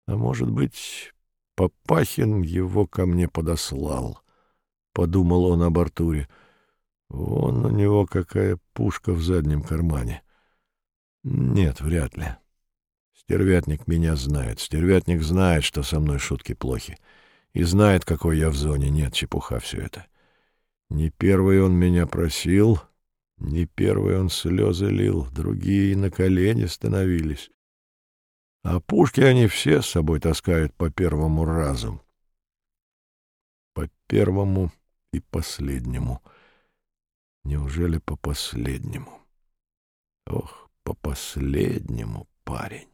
А может быть, Папахин его ко мне подослал, — подумал он об Артуре. Вон у него какая пушка в заднем кармане. Нет, вряд ли. Стервятник меня знает. Стервятник знает, что со мной шутки плохи. И знает, какой я в зоне. Нет, чепуха все это. Не первый он меня просил, не первый он слезы лил, другие на колени становились. А пушки они все с собой таскают по первому разу. По первому и последнему. Неужели по последнему? Ох, по последнему, парень.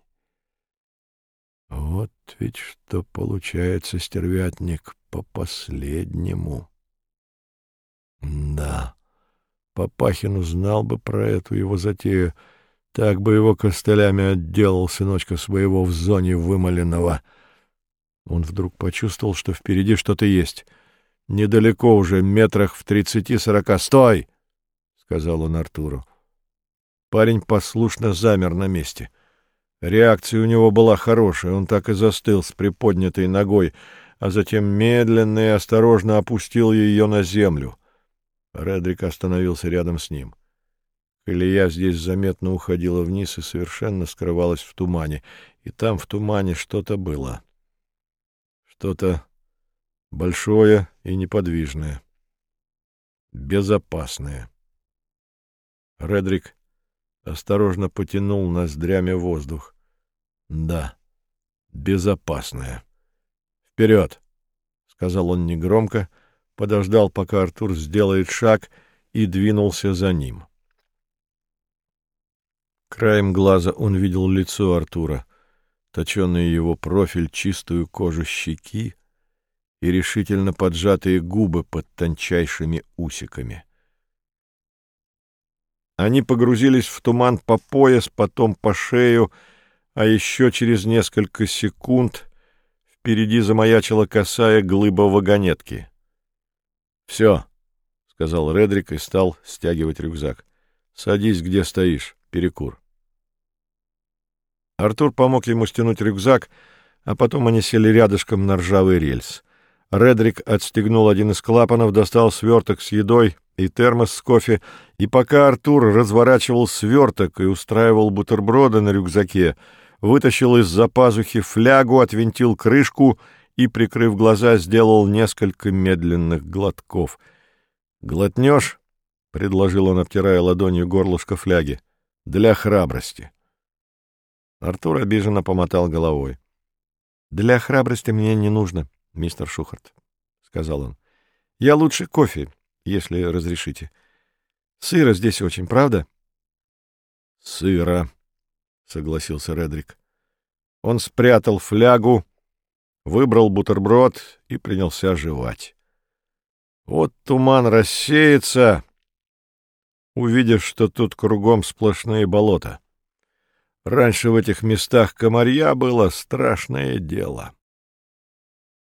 Вот ведь что получается, стервятник, по последнему. Да, Папахин узнал бы про эту его затею, так бы его костылями отделал сыночка своего в зоне вымоленного. Он вдруг почувствовал, что впереди что-то есть. Недалеко уже, метрах в 30-40. «Стой!» — сказал он Артуру. Парень послушно замер на месте. Реакция у него была хорошая, он так и застыл с приподнятой ногой, а затем медленно и осторожно опустил ее на землю. Редрик остановился рядом с ним. Колея здесь заметно уходила вниз и совершенно скрывалась в тумане, и там в тумане что-то было. Что-то большое и неподвижное. Безопасное. Редрик осторожно потянул ноздрями воздух. Да, безопасное. «Вперед!» — сказал он негромко, подождал, пока Артур сделает шаг, и двинулся за ним. Краем глаза он видел лицо Артура, точеный его профиль, чистую кожу щеки и решительно поджатые губы под тончайшими усиками. Они погрузились в туман по пояс, потом по шею, а еще через несколько секунд впереди замаячила косая глыба вагонетки. «Все», — сказал Редрик и стал стягивать рюкзак. «Садись, где стоишь, перекур». Артур помог ему стянуть рюкзак, а потом они сели рядышком на ржавый рельс. Редрик отстегнул один из клапанов, достал сверток с едой и термос с кофе, и пока Артур разворачивал сверток и устраивал бутерброды на рюкзаке, вытащил из-за пазухи флягу, отвинтил крышку и, прикрыв глаза, сделал несколько медленных глотков. «Глотнешь?» — предложил он, обтирая ладонью горлышко фляги. «Для храбрости». Артур обиженно помотал головой. «Для храбрости мне не нужно, мистер Шухарт», — сказал он. «Я лучше кофе, если разрешите. Сыро здесь очень, правда?» «Сыро», — согласился Редрик. Он спрятал флягу, выбрал бутерброд и принялся жевать. Вот туман рассеется, увидишь, что тут кругом сплошные болота. Раньше в этих местах комарья было страшное дело.